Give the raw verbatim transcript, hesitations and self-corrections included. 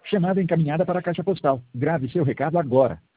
Chamada encaminhada para a caixa postal. Grave seu recado agora.